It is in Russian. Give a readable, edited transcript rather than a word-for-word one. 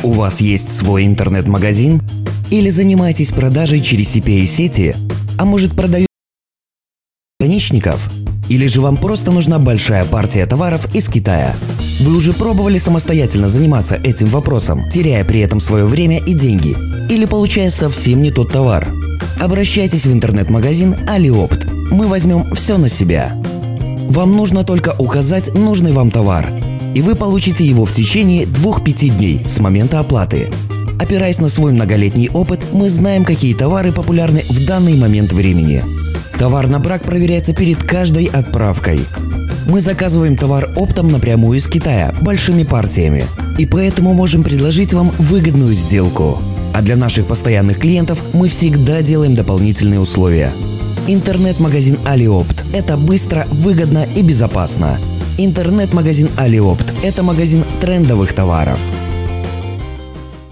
У вас есть свой интернет-магазин? Или занимаетесь продажей через CPA-сети? А может, продаете заграничников? Или же вам просто нужна большая партия товаров из Китая? Вы уже пробовали самостоятельно заниматься этим вопросом, теряя при этом свое время и деньги? Или получая совсем не тот товар? Обращайтесь в интернет-магазин AliOpt. Мы возьмем все на себя. Вам нужно только указать нужный вам товар, и вы получите его в течение 2-5 дней с момента оплаты. Опираясь на свой многолетний опыт, мы знаем, какие товары популярны в данный момент времени. Товар на брак проверяется перед каждой отправкой. Мы заказываем товар оптом напрямую из Китая, большими партиями, и поэтому можем предложить вам выгодную сделку. А для наших постоянных клиентов мы всегда делаем дополнительные условия. Интернет-магазин AliOpt – это быстро, выгодно и безопасно. Интернет-магазин AliOpt – это магазин трендовых товаров.